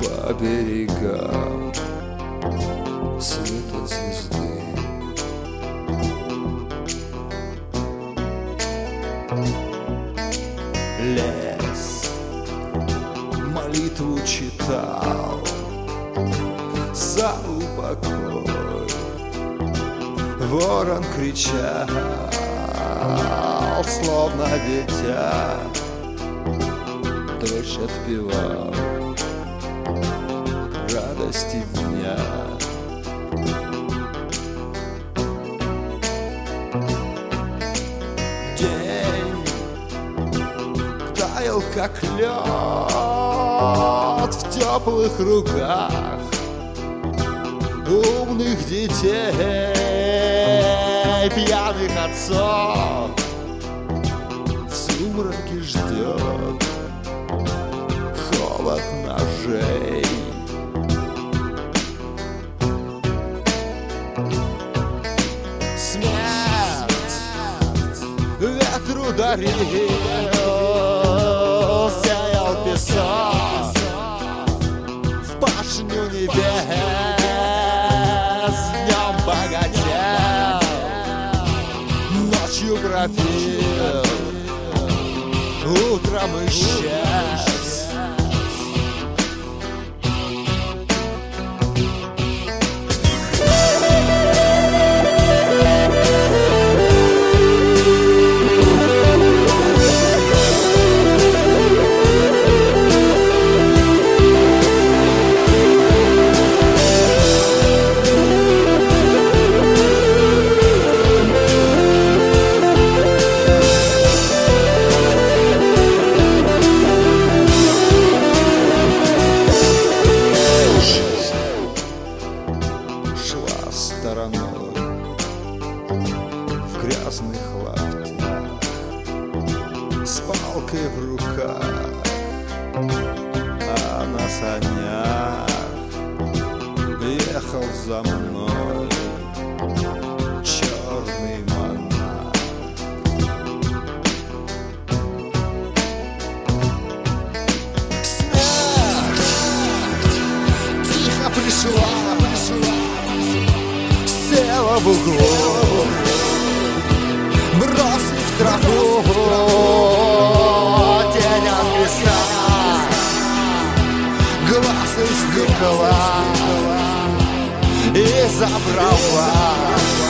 по берегам светят звезды. Лес молитву читал за упокой, ворон кричал, словно дитя, дождь отпевал радости дня. День таял, как лед в теплых руках умных детей, пьяных отцов. В сумраке ждет холод ножей. Смерть ветру дарил, сеял песок в башню небес, днем богател, ночью пропил, утром исчез. Стороной в грязных лаптях, с палкой в руках, а на санях ехал за мной черный монах. Смерть тихо пришла, села в углу, бросив траву, тень от песка, глаз из стекла, и забрала